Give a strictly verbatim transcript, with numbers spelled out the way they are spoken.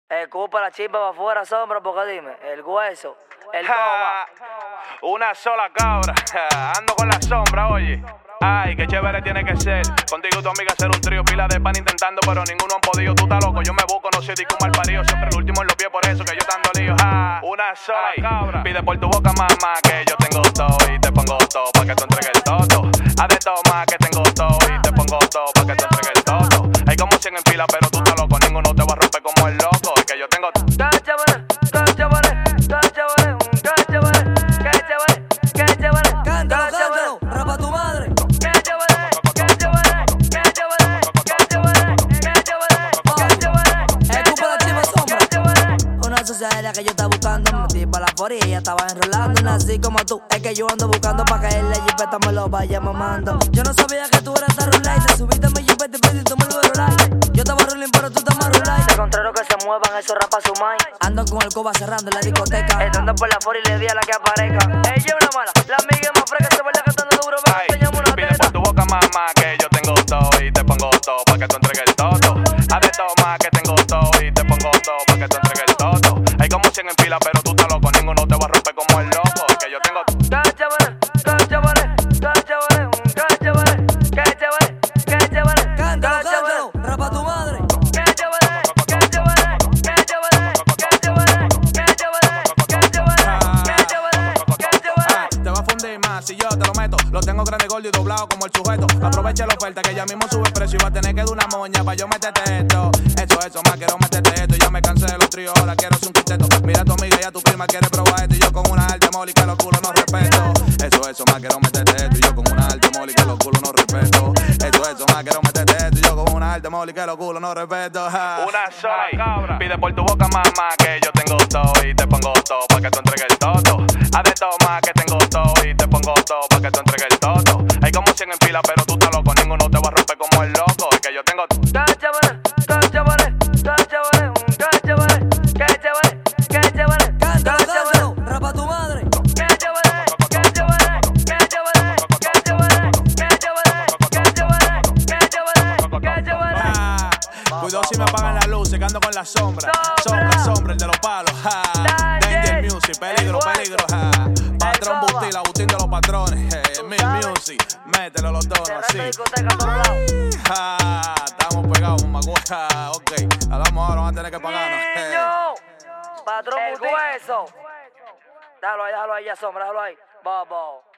Escupa la chispa para afuera, sombra, porque dime, el hueso, el Ja, coba. una sola cabra, ja, ando con la sombra, oye. Ay, qué chévere tiene que ser. Contigo y tu amiga hacer un trío, pila de pan intentando, pero ninguno han podido. Tú estás loco, yo me busco, no sé de un mal parido. Siempre el último en los pies, por eso que yo estando lío. Ja, una sola cabra. Pide por tu boca, mamá, que yo tengo todo y te pongo todo pa' que tú entregues el todo. Haz de toma que tengo todo y te pongo todo pa' que tú entregues el todo. Hay como cien en fila, pero tú estás loco, ninguno te va a romper como el loco. Y que yo tengo todo. Qué chévere, qué chévere, qué chévere, qué chévere, qué chévere, qué chévere. Cántalo, cántalo, rapa tu madre. Qué chévere, qué chévere, qué chévere, qué chévere, qué chévere, qué chévere. Escupa la chispa, sombra. Qué chévere. Una sociedad que yo estaba buscando, me metí pa' la fora y ella estaba enrolando. Una así como tú, es que yo ando buscando pa' que la jipeta me lo vaya mamando. Yo no sabía que tú eras tan rulay, te subiste a mi jipeta y pediste me lo rulay. Yo estaba ruling pero tú estás más rulay. De contrario que se muevan, eso rapa su mind. Ando con el coba cerrando en la discoteca. Estando por la fora y le di a la que aparezca. Ella es una mala, la amiga es más fresca, se baila cantando duro, ven, Ay, enseñame una pide por teta. tu boca, mamá, que yo tengo todo y te pongo todo pa' que tú entregues el todo. Haz de toma que tengo todo y te pongo todo pa' que tú entregues el todo. Hay como cien en fila, pero tú estás loco, ninguno te va a romper como el loco. Y que yo tengo todo. Qué chévere, qué chévere, qué chévere, qué chévere, qué chévere, qué chévere. Cántalo, Qué chévere. cántalo, rapa tu madre. Qué chévere, qué chévere, qué chévere, qué chévere, qué chévere, qué chévere, qué chévere, qué chévere. Te va a fundir más si yo te lo meto. Lo tengo grande, gordo y doblado como el sujeto. Aprovecha la oferta que ya mismo sube el precio y va a tener que dar una moña pa' yo meterte esto. Eso, eso, más quiero meterte esto. Ya me cansé de los tríos, ahora quiero hacer un quinteto. Mira a tu amiga y a tu prima quiere probar esto. Y yo con una alta moli que los culos no respeto. Eso, eso, más quiero meterte esto. Y yo con una alta moli que los culos no respeto. Eso, eso, más quiero meterte esto. Y yo con una alta moli que los culos no respeto. Ja. Una sola cabra. Pide por tu boca, mamá, que yo tengo todo y te pongo todo pa' que tú entregues el todo. Haz de toma que tengo todo y te pongo todo pa' que tú entregues el todo. Hay como cien en fila, pero tú estás loco, ninguno te va a romper como el loco. Y que yo tengo todo. Qué chévere, qué chévere, qué chévere, qué chévere, qué chévere, qué chévere. Cántalo, Qué chévere. cántalo, rapa tu madre. Qué chévere, qué chévere, qué chévere, qué chévere, qué chévere, qué chévere, qué chévere, qué chévere. Ah, cuidado si me apagan la luz, que ando con la sombra. Sombra, sombra, el de los palos. Ja. Danger Music, peligro, peligro. Ja. Patrón Busti, la Bustín de los patrones. Eh, Mil Music, mételo los tonos así. Cerrando discoteca a todos lados. Ja, estamos pegados, mamagüeja. Ok, hagamos ahora, vamos a tener que pagarnos. Eh. Niño, patrón el hueso. Déjalo ahí, déjalo ahí, ya sombra, déjalo ahí. Bobo.